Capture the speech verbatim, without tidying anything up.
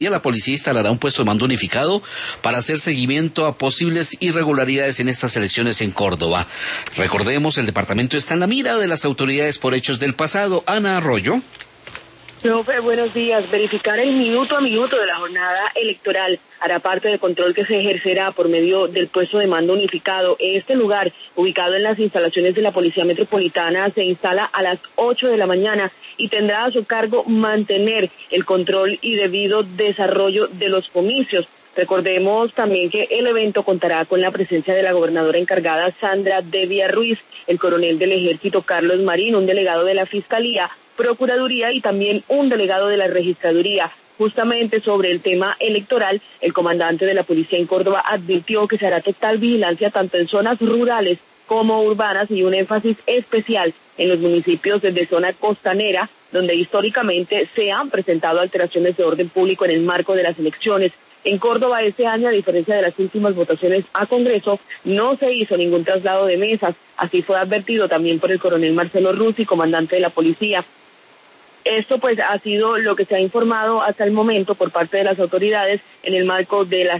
La policía instalará un puesto de mando unificado para hacer seguimiento a posibles irregularidades en estas elecciones en Córdoba. Recordemos, el departamento está en la mira de las autoridades por hechos del pasado. Ana Arroyo. Profe, buenos días. Verificar el minuto a minuto de la jornada electoral hará parte del control que se ejercerá por medio del puesto de mando unificado. Este lugar, ubicado en las instalaciones de la Policía Metropolitana, se instala a las ocho de la mañana y tendrá a su cargo mantener el control y debido desarrollo de los comicios. Recordemos también que el evento contará con la presencia de la gobernadora encargada Sandra Devia Ruiz, el coronel del Ejército Carlos Marín, un delegado de la Fiscalía, Procuraduría y también un delegado de la Registraduría. Justamente sobre el tema electoral, el comandante de la policía en Córdoba advirtió que se hará total vigilancia tanto en zonas rurales como urbanas y un énfasis especial en los municipios de zona costanera, donde históricamente se han presentado alteraciones de orden público en el marco de las elecciones. En Córdoba este año, a diferencia de las últimas votaciones a Congreso, no se hizo ningún traslado de mesas. Así fue advertido también por el coronel Marcelo Ruzzi, comandante de la policía. Esto pues ha sido lo que se ha informado hasta el momento por parte de las autoridades en el marco de las